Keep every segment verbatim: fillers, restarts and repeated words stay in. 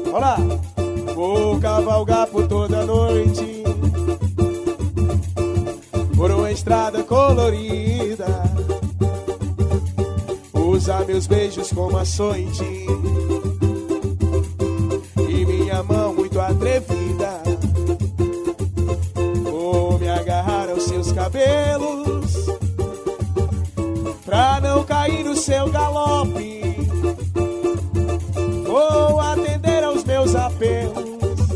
Olá! Vou cavalgar por toda a noite, por uma estrada colorida, usar meus beijos como açoite e minha mão muito atrevida. Vou me agarrar aos seus cabelos pra não cair no seu galope. Vou atender aos meus apelos.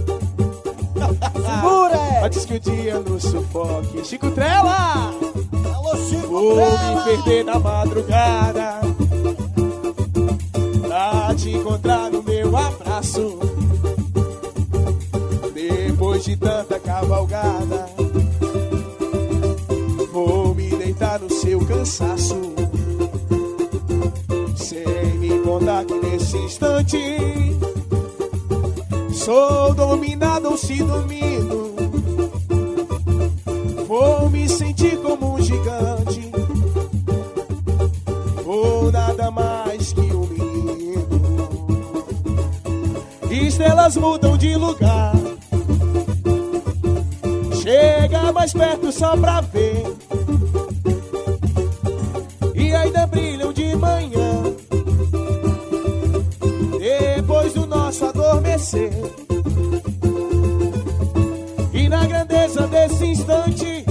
Antes que o dia nos sufoque. Chico Trela! Alô, Chico Vou Trela! me perder na madrugada pra te encontrar no meu abraço. Depois de tanta cavalgada, vou me deitar no seu cansaço, sem me contar que nesse instante sou dominado ou se domino. Vou me sentir como um gigante, ou nada mais que um menino. Estrelas mudam de lugar, chega mais perto só pra ver, e ainda brilham de manhã, depois do nosso adormecer. E na grandeza desse instante,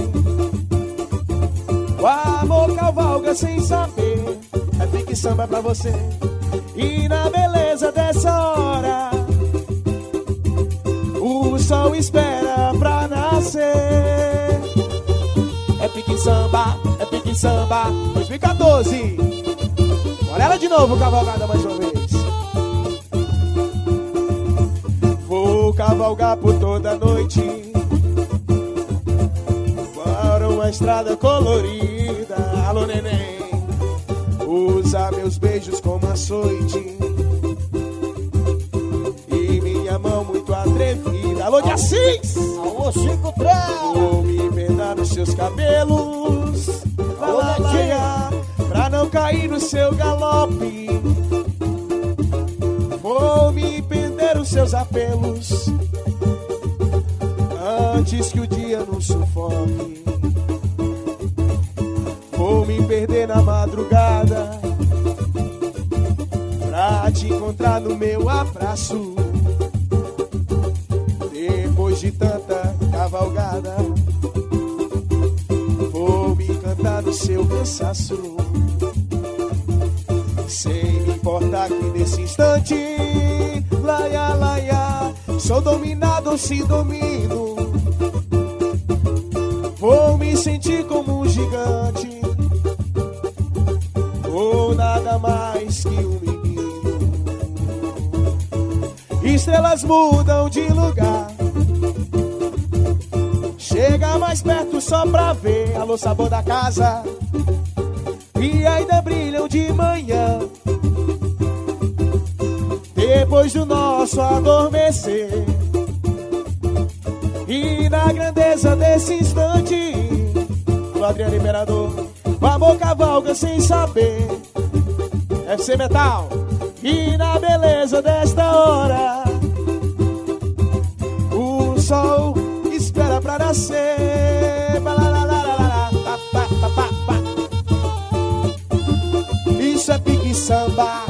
o amor cavalga sem saber. É pique samba pra você. E na beleza dessa hora, o sol espera pra nascer. É pique samba, é pique samba dois mil e quatorze. Olha ela de novo, cavalgada mais uma vez. Vou cavalgar por toda a noite, para uma estrada colorida. Alô, neném, usa meus beijos como açoite e minha mão muito atrevida. Alô, de Assis! Alô, Chico Trela! Vou me emendar nos seus cabelos, Alô, lá, lá, lá, pra não cair no seu galope. Vou me prender os seus apelos antes que o dia nos sufoque. Vou me perder na madrugada pra te encontrar no meu abraço. Depois de tanta cavalgada, vou me encantar no seu cansaço, sem me importar que nesse instante, laia, laia, sou dominado ou se domino. Vou me sentir como um gigante, ou nada mais que um menino. Estrelas mudam de lugar, chega mais perto só pra ver. Alô, sabor da casa, e ainda brilham de manhã, depois do nosso adormecer. E na grandeza desse instante, o Adriano Imperador, o amor cavalga sem saber. F C Metal. E na beleza desta hora, o sol espera pra nascer. Isso é pique samba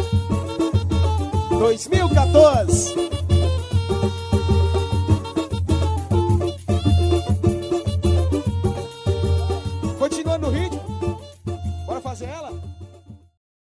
dois mil e quatorze. Continuando no ritmo, bora fazer ela?